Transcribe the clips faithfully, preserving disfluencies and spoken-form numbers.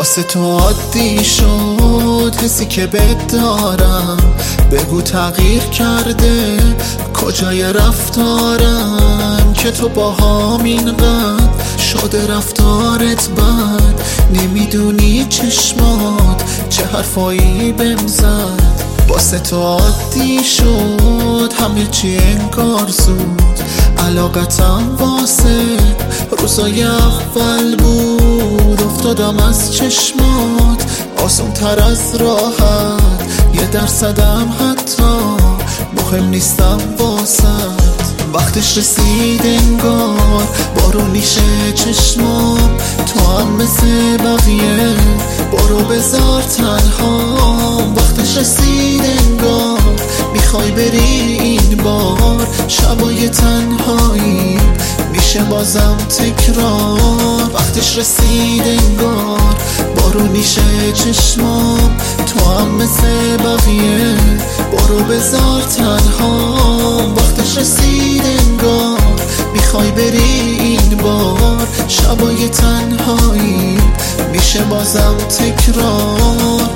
واسه تو عادی شد حسی که بهت دارم. بگو تغییر کرده کجای رفتارم که تو با هم اینقدر شده رفتارت بد. نمیدونی چشمات چه حرفایی بهم زد. واسه تو عادی شد همه چی انگار زود. علاقتم واسه روزای اول بود. افتادم از چشمات آسون تر از راحت. یه درصدم حتی مهم نیستم واسد. وقتش رسید انگار بارونیشه چشمام. تو هم مثل بقیه برو بذار تنها. وقتش رسید انگار میخوای بری این بار. شبای تنهایی میشه بازم تکرار. وقتش رسید انگار بارونیشه چشمام. تو هم مثل بقیه برو بذار تنها. وقتش رسید انگار میخوای بری این بار. شبای تنهایی میشه بازم تکرار.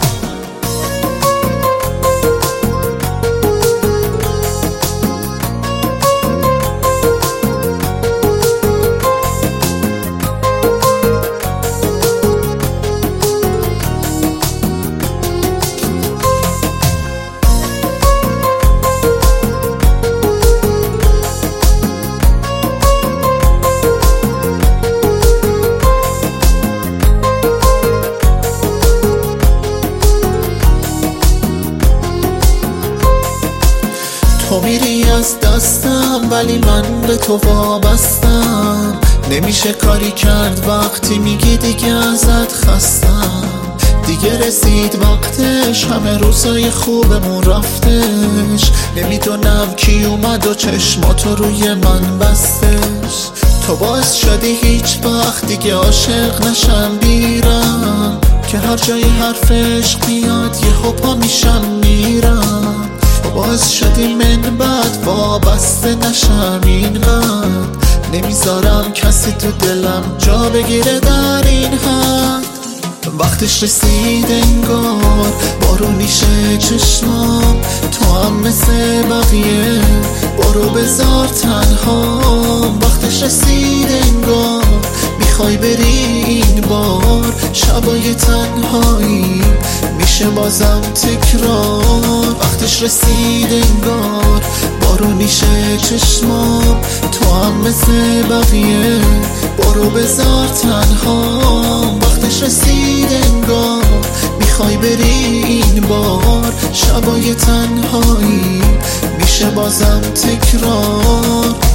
تو میری از دستم ولی من به تو وابستم. نمیشه کاری کرد وقتی میگی دیگه ازت خستم. دیگه رسید وقتش همه روزای خوبمون رفتش. نمیدونم کی اومد و چشماتو روی من بستش. تو باعث شدی هیچ وقت دیگه عاشق نشم بیرم. که هر جای حرف عشق بیاد یه پا میشم میرم. باعث شدی من بعد وابسته نشم اینقدر. نمیذارم کسی تو دلم جا بگیره در این حد. وقتش رسید انگار بارونیشه چشمام. تو هم مثل بقیه برو بذار تنها. وقتش رسید انگار میخوای بری این بار. شبای تنهایی میشه بازم تکرار. وقتش رسید انگار بارونیشه چشمام. تو هم مثل بقیه برو بذار تنها. وقتش رسید انگار میخوای بری این بار. شبای تنهایی میشه بازم تکرار.